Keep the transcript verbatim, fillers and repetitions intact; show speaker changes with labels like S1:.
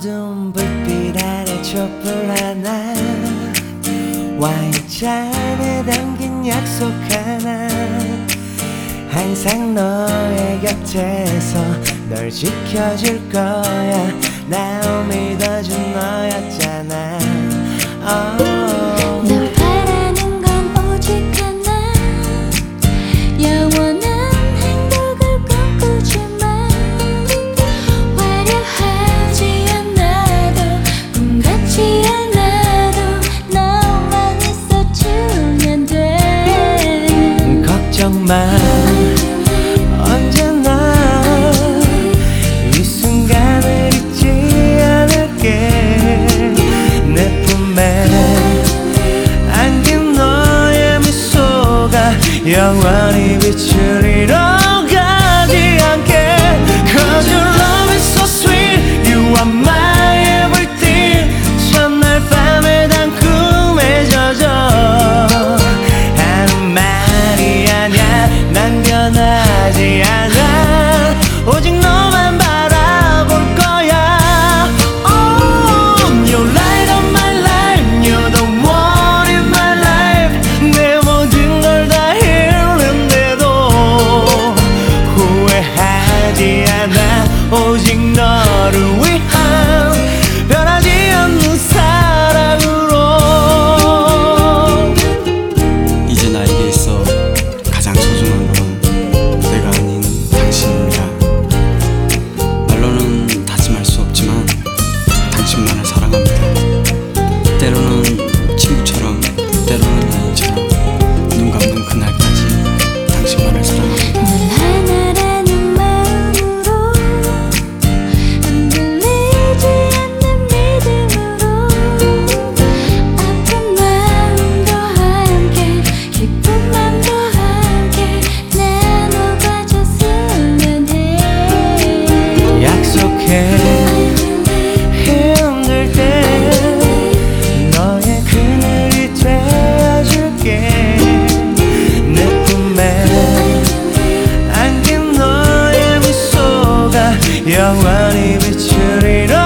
S1: 어두운 불빛 아래 촛불 하나, 와인잔에 담긴 약속 하나. 항상 너의 곁에서 널 지켜줄 거야. 날 믿어준 너였잖아. oh.
S2: 널 바라는 건 오직 하나, 영원한 행복을 꿈꾸지만 화려하지 않아도 꿈 같지 않아도 너만 있어주면 돼.
S1: 걱정 마, 언제나 이 순간을 잊지 않을게. 내 품에 안긴 너의 미소가 영원히 비추리러 가지 않게. Cause your love is so sweet, you are my everything. 첫날 밤에 단 꿈에 젖어 하는 말이 아냐. 난 변하지 않아, 오직 너만 바라볼 거야. Oh, you're light of my life, you're the one in my life. 내 모든 걸 다 잃는데도 후회하지 않아, 오직 너를 위한 변하지 않는 사랑으로.
S3: 이제 나에게 있어 가장 소중한 건 내가 아닌 당신입니다. 말로는 다짐할 수 없지만 당신만을 사랑합니다. 때로는 친구처럼, 때로는 연인처럼, 눈 감는 그날까지 당신만을 사랑합니다.
S2: 늘 하나라는 마음으로, 흔들리지 않는 믿음으로, 아픈 마음도 함께 기쁜 맘도 함께 나눠봐줬으면 해.
S1: 약속해, 힘들 때 너의 그늘이 되어줄게. 내 품에 안긴 너의 미소가 영원히 비추리라.